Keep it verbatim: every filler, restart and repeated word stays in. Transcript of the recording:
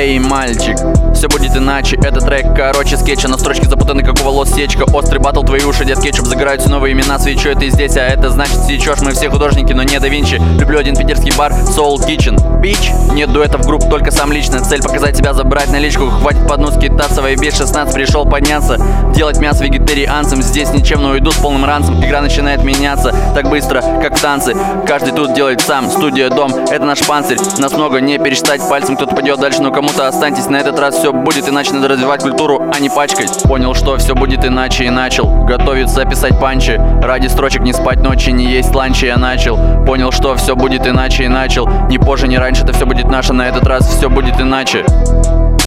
Эй, мальчик, все будет иначе. Это трек, короче, скетча. На строчке запутаны, как у волос сечка. Острый батл, твои уши, дед кетчуп. Загораются новые имена, свечу, это и здесь. А это значит сечешь, мы все художники, но не да Винчи. Люблю один питерский бар, Soul Kitchen. Бич, нет дуэтов групп, только сам лично. Цель показать себя, забрать наличку. Хватит под нос китаться, вайбе шестнадцать, пришел подняться. Делать мясо вегетарианцам, здесь ничем, но уйду с полным ранцем. Игра начинает меняться, так быстро, как в танце. Каждый тут делает сам, студия, дом, это наш панцирь. Нас много, не пересчитать пальцем, кто-то пойдет дальше, но кому-то останьтесь. На этот раз все будет иначе, надо развивать культуру, а не пачкать. Понял, что все будет иначе, и начал готовиться писать панчи. Ради строчек не спать ночи, не есть ланчи, я начал. Понял, что все будет иначе, и начал. Не позже, не раньше, это все будет наше, на этот раз все будет иначе.